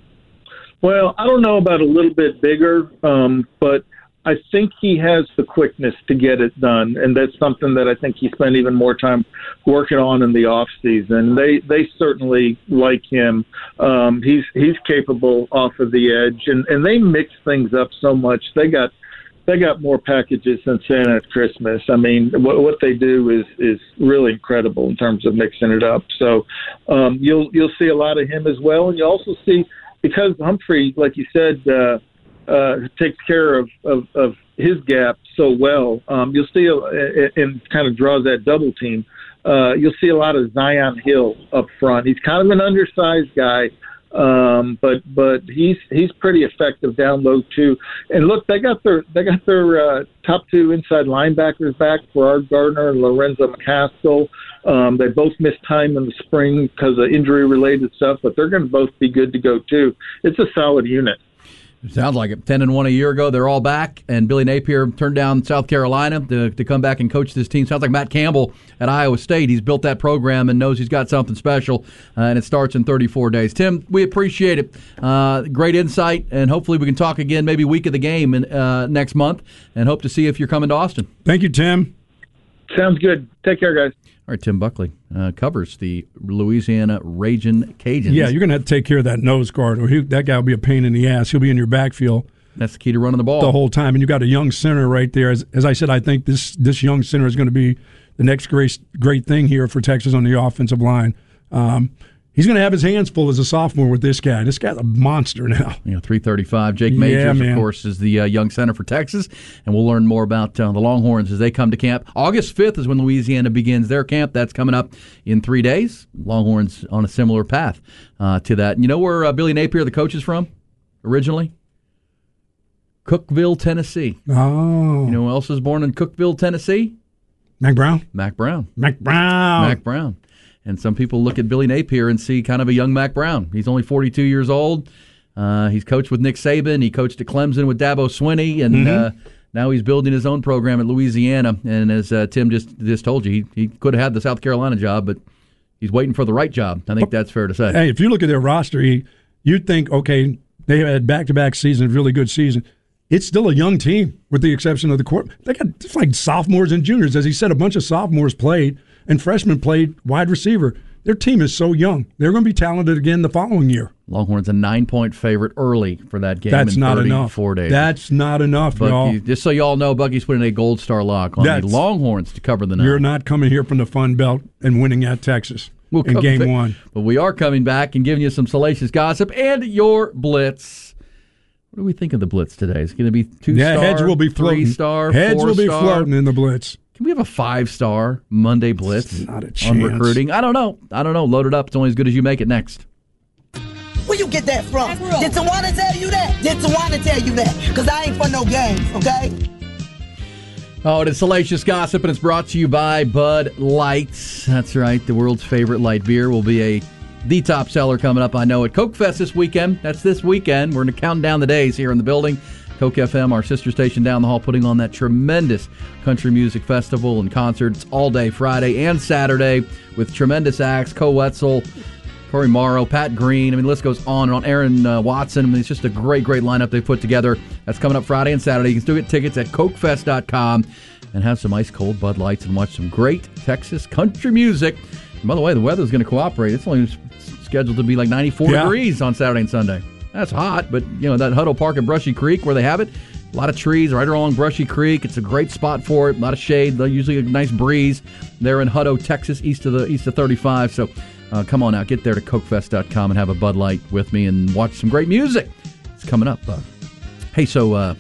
Well, I don't know about a little bit bigger, um, but I think he has the quickness to get it done, and that's something that I think he spent even more time working on in the off season. They they certainly like him. Um, he's he's capable off of the edge, and, and they mix things up so much. They got they got more packages than Santa at Christmas. I mean, what what they do is is really incredible in terms of mixing it up. So um, you'll you'll see a lot of him as well, and you also see, because Humphrey, like you said, uh, uh, takes care of, of, of his gap so well, um, you'll see, a, and kind of draws that double team, uh, you'll see a lot of Zion Hill up front. He's kind of an undersized guy, um, but but he's he's pretty effective down low too. And look, they got their they got their uh, top two inside linebackers back, Gerard Gardner and Lorenzo McCaskill. Um, they both missed time in the spring because of injury-related stuff, but they're going to both be good to go, too. It's a solid unit. Sounds like it. ten and one a year ago. They're all back, and Billy Napier turned down South Carolina to, to come back and coach this team. Sounds like Matt Campbell at Iowa State. He's built that program and knows he's got something special, uh, and it starts in thirty-four days. Tim, we appreciate it. Uh, great insight, and hopefully we can talk again maybe week of the game in, uh, next month, and hope to see if you're coming to Austin. Thank you, Tim. Sounds good. Take care, guys. All right, Tim Buckley uh, covers the Louisiana Ragin' Cajuns. Yeah, you're going to have to take care of that nose guard, or he, that guy will be a pain in the ass. He'll be in your backfield. That's the key to running the ball the whole time. And you got a young center right there. As, as I said, I think this this young center is going to be the next great great thing here for Texas on the offensive line. Um, he's going to have his hands full as a sophomore with this guy. This guy's a monster now. Yeah, three thirty-five. Jake Majors, yeah, of course, is the uh, young center for Texas, and we'll learn more about uh, the Longhorns as they come to camp. August fifth is when Louisiana begins their camp. That's coming up in three days. Longhorns on a similar path uh, to that. And you know where uh, Billy Napier, the coach, is from originally? Cookeville, Tennessee. Oh. You know who else was born in Cookeville, Tennessee? Mac Brown? Mac Brown. Mac Brown. Mac Brown. And some people look at Billy Napier and see kind of a young Mac Brown. He's only forty-two years old. Uh, he's coached with Nick Saban. He coached at Clemson with Dabo Swinney. And Mm-hmm. uh, now he's building his own program at Louisiana. And as uh, Tim just, just told you, he, he could have had the South Carolina job, but he's waiting for the right job. I think that's fair to say. Hey, if you look at their roster, he, you'd think, okay, they had back-to-back seasons, really good season. It's still a young team, with the exception of the court. They got it's like sophomores and juniors. As he said, a bunch of sophomores played, and freshmen played wide receiver. Their team is so young. They're going to be talented again the following year. Longhorns a nine-point favorite early for that game. That's in not enough. Four days. That's not enough, y'all. Bucky, just so y'all know, Bucky's putting a gold star lock on That's, the Longhorns to cover the night. You're not coming here from the Fun Belt and winning at Texas we'll in game back, one. But we are coming back and giving you some salacious gossip and your blitz. What do we think of the blitz today? Is it going to be two yeah, star, heads will be floating. three star, heads four will be star? floating in the blitz. Can we have a five star Monday blitz it's not a on chance. recruiting? I don't know. I don't know. Load it up. It's only as good as you make it. Next. Where you get that from? Did Tawana tell you that? Did Tawana tell you that? Because I ain't for no games, okay? Oh, it's Salacious Gossip, and it's brought to you by Bud Light. That's right. The world's favorite light beer will be a the top seller coming up, I know, at Coke Fest this weekend. That's this weekend. We're going to count down the days here in the building. Coke F M, our sister station down the hall, putting on that tremendous country music festival and concerts all day Friday and Saturday with tremendous acts. Co Wetzel, Corey Morrow, Pat Green. I mean, the list goes on and on. Aaron uh, Watson. I mean, it's just a great, great lineup they've put together. That's coming up Friday and Saturday. You can still get tickets at coke fest dot com and have some ice-cold Bud Lights and watch some great Texas country music. And by the way, the weather's going to cooperate. It's only scheduled to be like ninety-four yeah. degrees on Saturday and Sunday. That's hot, but, you know, that Huddle Park at Brushy Creek where they have it, a lot of trees right along Brushy Creek. It's a great spot for it. A lot of shade. Usually a nice breeze. They're in Hutto, Texas, east of the east of thirty-five. So uh, come on out. Get there to coke fest dot com and have a Bud Light with me and watch some great music. It's coming up. Uh, hey, so uh,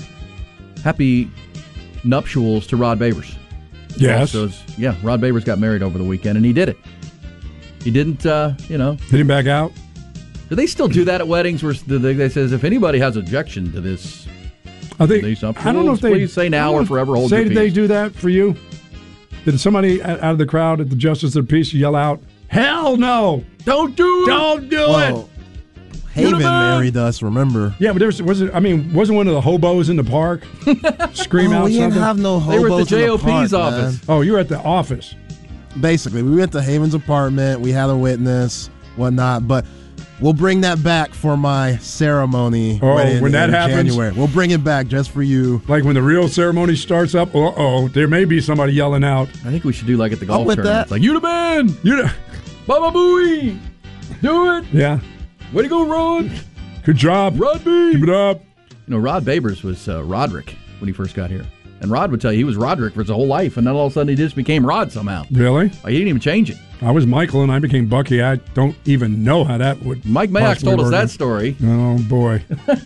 happy nuptials to Rod Babers. Yes. Also, yeah, Rod Babers got married over the weekend, and he did it. He didn't, uh, you know. Did he back out? Do they still do that at weddings where they, they says, if anybody has objection to this, I think these I don't know if they please say now or forever hold say. your Did peace. they do that for you? Did somebody out of the crowd at the Justice of the Peace yell out, "Hell no! Don't do it! Don't do Well, it!" Haven married us, remember? Yeah, but there was, was it, I mean, wasn't one of the hobos in the park scream oh, out we something? didn't have no hobos They were at the in J O P's park, office. man. Oh, you were at the office. Basically, we went to Haven's apartment. We had a witness, whatnot, but we'll bring that back for my ceremony. Oh, in, when that in happens? January. We'll bring it back just for you. Like when the real ceremony starts up, uh-oh, there may be somebody yelling out. I think we should do like at the golf with tournament. that. Like, you the man! You know, Baba Booey! Do it! yeah, Way to go, Rod! good job. Rod B! Keep it up. You know, Rod Babers was uh, Roderick when he first got here. And Rod would tell you he was Roderick for his whole life, and then all of a sudden he just became Rod somehow. Really? Like, he didn't even change it. I was Michael and I became Bucky. I don't even know how that would. Mike Mayock possibly told us work that out. story. Oh, boy.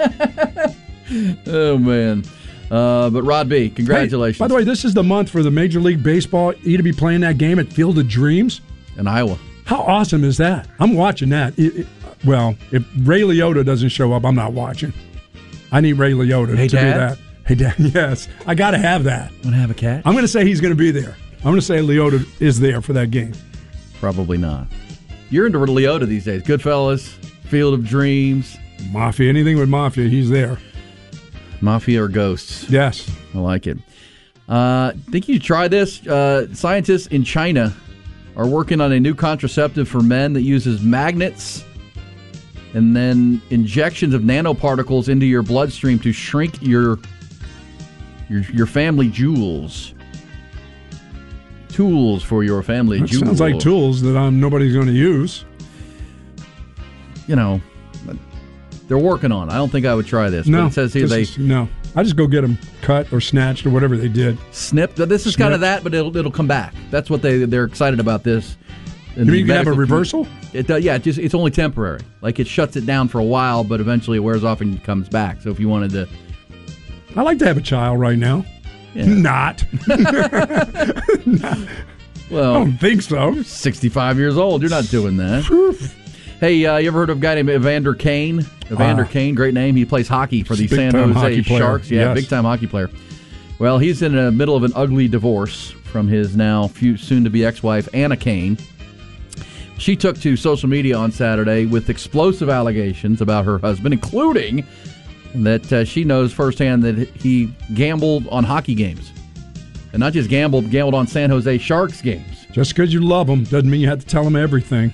Oh, man. Uh, but Rod B, congratulations. Hey, by the way, this is the month for the Major League Baseball E to be playing that game at Field of Dreams. In Iowa. How awesome is that? I'm watching that. It, it, well, if Ray Liotta doesn't show up, I'm not watching. I need Ray Liotta Hey, to Dad? do that. Hey, Dad, yes. I got to have that. Want to have a cat? I'm going to say he's going to be there. I'm going to say Liotta is there for that game. Probably not. You're into Leota these days. Goodfellas, Field of Dreams. Mafia, anything with Mafia, he's there. Mafia or ghosts? Yes. I like it. Uh, think you try this? Uh, scientists in China are working on a new contraceptive for men that uses magnets and then injections of nanoparticles into your bloodstream to shrink your your, your family jewels. Tools for your family That jewels. sounds like tools that um, nobody's going to use. You know, they're working on it. I don't think I would try this. No, but it says here they is, no. I just go get them cut or snatched or whatever they did. Snipped. This is kind of that, but it'll it'll come back. That's what they they're excited about this. You mean you can have a reversal? It uh, yeah, it just it's only temporary. Like it shuts it down for a while, but eventually it wears off and comes back. So if you wanted to, I like to have a child right now. Yeah. Not. Not. Well, I don't think so. You're sixty-five years old. You're not doing that. Hey, uh, you ever heard of a guy named Evander Kane? Evander uh, Kane, great name. He plays hockey for the San Jose Sharks. Yeah, yes. big-time hockey player. Well, he's in the middle of an ugly divorce from his now soon-to-be ex-wife, Anna Kane. She took to social media on Saturday with explosive allegations about her husband, including that uh, she knows firsthand that he gambled on hockey games. And not just gambled, gambled on San Jose Sharks games. Just because you love them doesn't mean you have to tell them everything.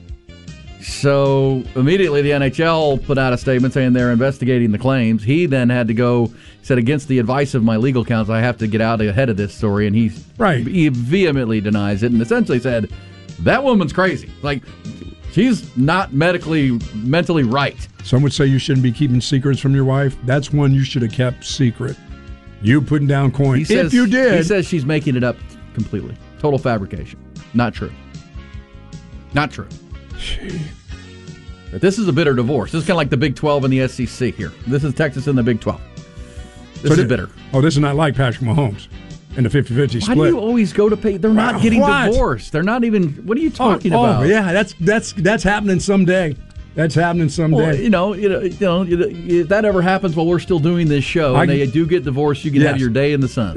So immediately the N H L put out a statement saying they're investigating the claims. He then had to go, said, against the advice of my legal counsel, I have to get out ahead of this story. And he, right. he vehemently denies it and essentially said, that woman's crazy. Like, she's not medically, mentally right. Some would say you shouldn't be keeping secrets from your wife. That's one you should have kept secret. You putting down coins. He says, if you did. He says she's making it up completely. Total fabrication. Not true. Not true. But this is a bitter divorce. This is kind of like the Big twelve and the S E C here. This is Texas and the Big twelve. This so is th- bitter. Oh, this is not like Patrick Mahomes and the fifty-fifty split. Why do you always go to pay? They're not getting what? divorced. They're not even. What are you talking oh, about? Oh, yeah, that's that's that's happening someday. That's happening someday. Well, you know, you know, you know, if that ever happens while we're still doing this show, and I, they do get divorced, you can yes. have your day in the sun.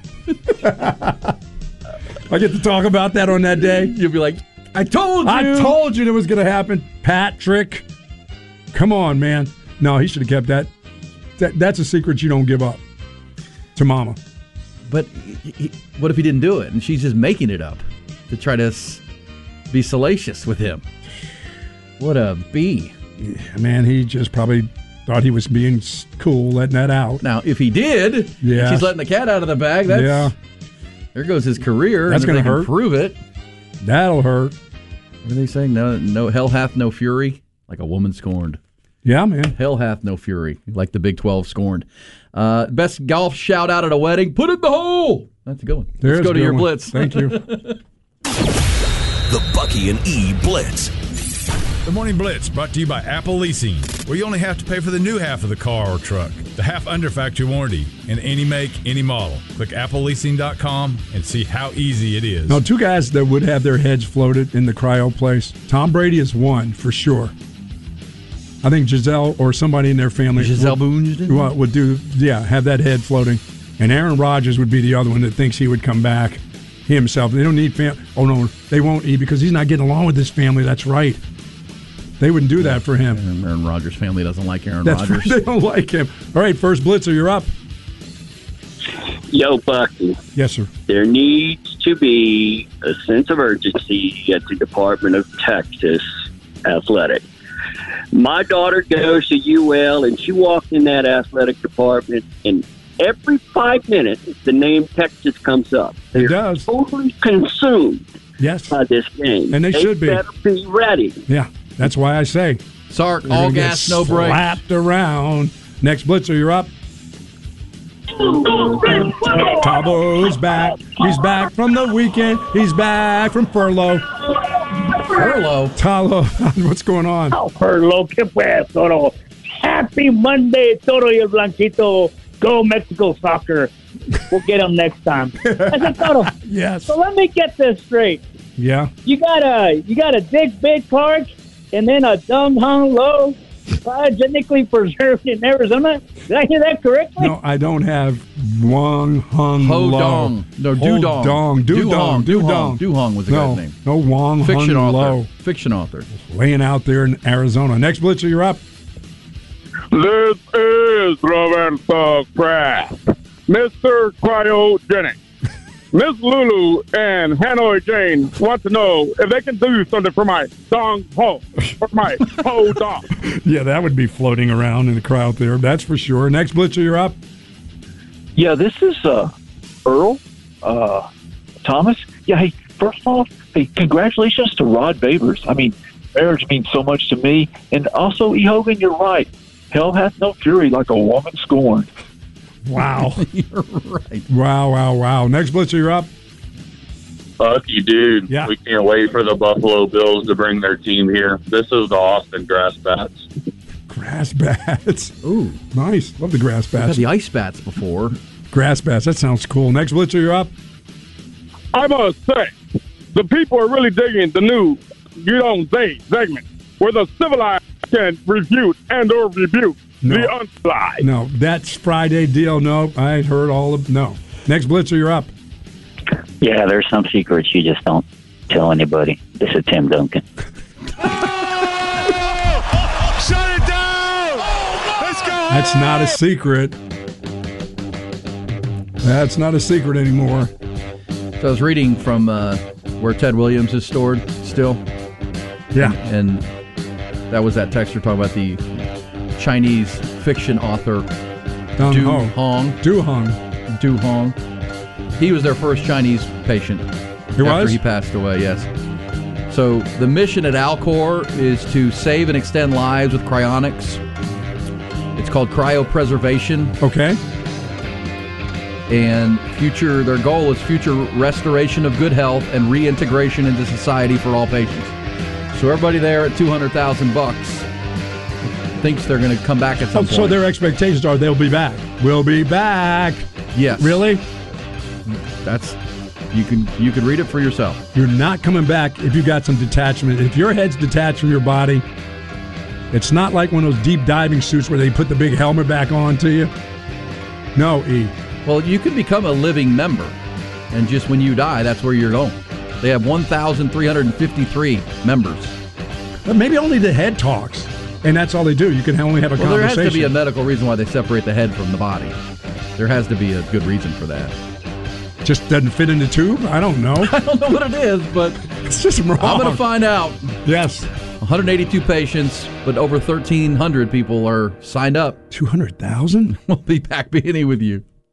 I get to talk about that on that day. You'll be like, I told you. I told you that was going to happen. Patrick, come on, man. No, he should have kept that. that. That's a secret you don't give up to mama. But he, what if he didn't do it, and she's just making it up to try to s- be salacious with him? What a bee. Yeah, man, he just probably thought he was being cool, letting that out. Now, if he did, yeah. she's letting the cat out of the bag. That's, yeah. There goes his career. That's going to hurt. Prove it. That'll hurt. What are they saying? No, no, hell hath no fury, like a woman scorned. Yeah, man. Hell hath no fury, like the Big twelve scorned. Uh, best golf shout out at a wedding. Put it in the hole. That's a good one. There's Let's go to your one. blitz. Thank you. The Bucky and E Blitz. The Morning Blitz brought to you by Apple Leasing, where you only have to pay for the new half of the car or truck, the half under factory warranty, in any make, any model. Click apple leasing dot com and see how easy it is. No, two guys that would have their heads floated in the cryo place. Tom Brady is one, for sure. I think Giselle or somebody in their family Giselle would, Boone would, would do, yeah, have that head floating. And Aaron Rodgers would be the other one that thinks he would come back himself. They don't need family. Oh, no, they won't eat because he's not getting along with his family. That's right. They wouldn't do that for him. Aaron Rodgers' family doesn't like Aaron That's Rodgers. Right, they don't like him. All right, first blitzer, you're up. Yo, Bucky. Yes, sir. There needs to be a sense of urgency at the Department of Texas Athletic. My daughter goes to U L, and she walked in that athletic department, and every five minutes, the name Texas comes up. They're it does. totally consumed yes. by this game. And they, they should be. better be ready. Yeah, that's why I say. Sark, all gas, no brakes. Slapped around. Next blitzer, you're up. Tabo's back. He's back from the weekend. He's back from furlough. Furlough? Talo, what's going on? Oh, furlough. ¿Qué pues, Toro? Happy Monday, Toro y el Blanquito. Go Mexico soccer. We'll get them next time. I said, Toro. Yes. So let me get this straight. Yeah. You got a you got a dig big park and then a dung hung low, cryogenically preserved in Arizona. Did I hear that correctly? No, I don't have Wong Hung Ho Lo. Dong. No, Du Dong. Dong. Du Dong. Du Dong. Du Hong was the no, guy's name. No, Wong Fiction Hung author. Lo. Fiction author. Laying out there in Arizona. Next blitzer, you're up. is Roberto Kraft, Mister Cryogenic. Miss Lulu and Hanoi Jane want to know if they can do something for my dong ho, for my ho dong. Yeah, that would be floating around in the crowd there. That's for sure. Next Blitzer, you're up. Yeah, this is uh, Earl uh, Thomas. Yeah, hey, first off, hey, congratulations to Rod Babers. I mean, marriage means so much to me. And also, E. Hogan, you're right. Hell hath no fury like a woman scorned. Wow. You're right. Wow, wow, wow. Next Blitzer, you're up. Fuck you, dude. Yeah. We can't wait for the Buffalo Bills to bring their team here. This is the Austin Grass Bats. Grass bats. Ooh. Nice. Love the grass We've had bats. the ice bats before. Grass bats. That sounds cool. Next Blitzer, you're up. I must say, the people are really digging the new You Don't Say segment, where the civilized can refute and or rebuke No. the uncivilized. No, that's Friday deal. No, I heard all of. No. Next Blitzer, you're up. Yeah, there's some secrets you just don't tell anybody. This is Tim Duncan. Shut it down! Let's go! That's not a secret. That's not a secret anymore. So I was reading from uh, where Ted Williams is stored still. Yeah. And, and that was that text you're talking about, the Chinese fiction author Dong Du Ho. Hong. Du Hong. Du Hong. He was their first Chinese patient. He after was? he passed away, yes. So the mission at Alcor is to save and extend lives with cryonics. It's called cryopreservation. Okay. And future, their goal is future restoration of good health and reintegration into society for all patients. So everybody there at two hundred thousand bucks thinks they're going to come back at some Oh, point. so their expectations are they'll be back. We'll be back. Yes. Really? That's you can you can read it for yourself. You're not coming back if you got some detachment. If your head's detached from your body, it's not like one of those deep diving suits where they put the big helmet back on to you. No, E. Well, you can become a living member, and just when you die, that's where you're going. They have one thousand three hundred fifty-three members. But maybe only the head talks, and that's all they do. You can only have a Well, there conversation. has to be a medical reason why they separate the head from the body. There has to be a good reason for that. Just doesn't fit in the tube? I don't know. I don't know what it is, but it's just wrong. I'm going to find out. Yes. one hundred eighty-two patients, but over thirteen hundred people are signed up. two hundred thousand? We'll be back beginning with you.